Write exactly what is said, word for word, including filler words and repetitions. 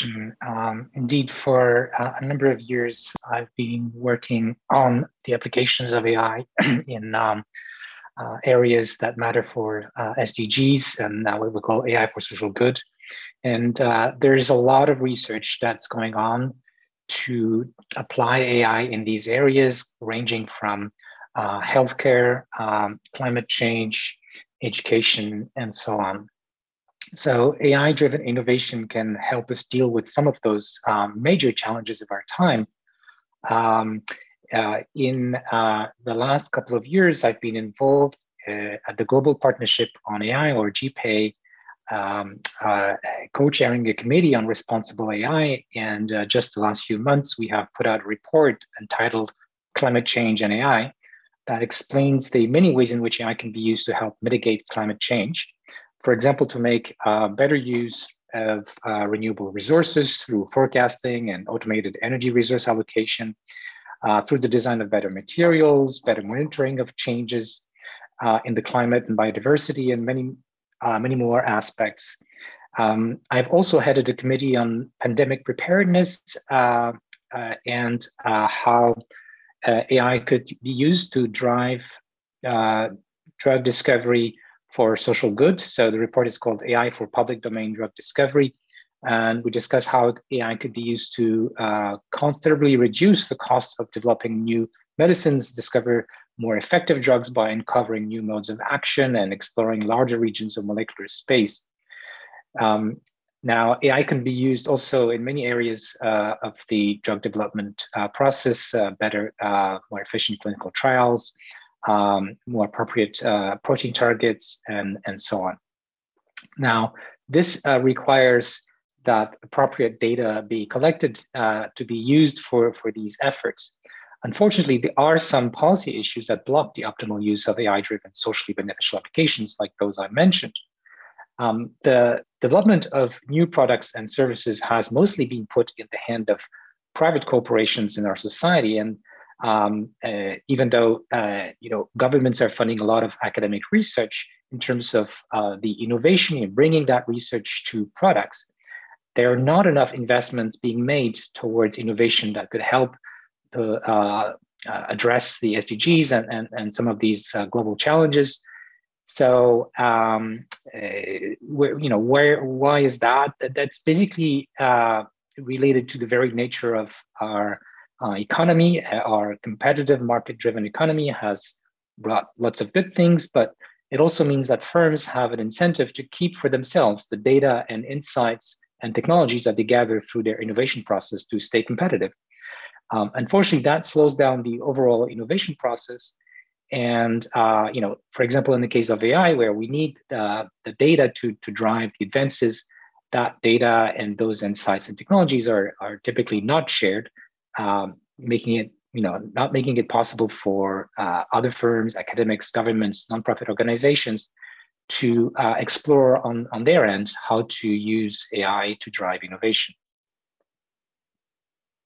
question. Um, indeed, for uh, a number of years, I've been working on the applications of A I in um, uh, areas that matter for uh, S D Gs and uh, what we call A I for social good. And uh, there's a lot of research that's going on to apply A I in these areas, ranging from uh, healthcare, um, climate change, education, and so on. So A I-driven innovation can help us deal with some of those um, major challenges of our time. Um, uh, in uh, the last couple of years, I've been involved uh, at the Global Partnership on A I, or G P A, um, uh, co-chairing a committee on responsible A I. And uh, just the last few months, we have put out a report entitled Climate Change and A I that explains the many ways in which A I can be used to help mitigate climate change. For example, to make uh, better use of uh, renewable resources through forecasting and automated energy resource allocation, uh, through the design of better materials, better monitoring of changes uh, in the climate and biodiversity, and many, uh, many more aspects. Um, I've also headed a committee on pandemic preparedness uh, uh, and uh, how uh, A I could be used to drive uh, drug discovery for social good. So the report is called A I for Public Domain Drug Discovery. And we discuss how A I could be used to uh, considerably reduce the cost of developing new medicines, discover more effective drugs by uncovering new modes of action and exploring larger regions of molecular space. Um, now, A I can be used also in many areas uh, of the drug development uh, process, uh, better, uh, more efficient clinical trials, um, more appropriate uh, protein targets, and, and so on. Now, this uh, requires that appropriate data be collected uh, to be used for, for these efforts. Unfortunately, there are some policy issues that block the optimal use of A I-driven socially beneficial applications like those I mentioned. Um, the development of new products and services has mostly been put in the hand of private corporations in our society. And um, uh, even though uh, you know governments are funding a lot of academic research in terms of uh, the innovation in bringing that research to products, there are not enough investments being made towards innovation that could help to uh, uh, address the S D Gs and, and, and some of these uh, global challenges. So, um, uh, where, you know, where, why is that? That's basically uh, related to the very nature of our uh, economy. Our competitive market-driven economy has brought lots of good things, but it also means that firms have an incentive to keep for themselves the data and insights and technologies that they gather through their innovation process to stay competitive. Um, unfortunately, that slows down the overall innovation process. And, uh, you know, for example, in the case of A I, where we need uh, the data to, to drive the advances, that data and those insights and technologies are, are typically not shared, um, making it, you know, not making it possible for uh, other firms, academics, governments, nonprofit organizations to uh, explore on, on their end how to use A I to drive innovation.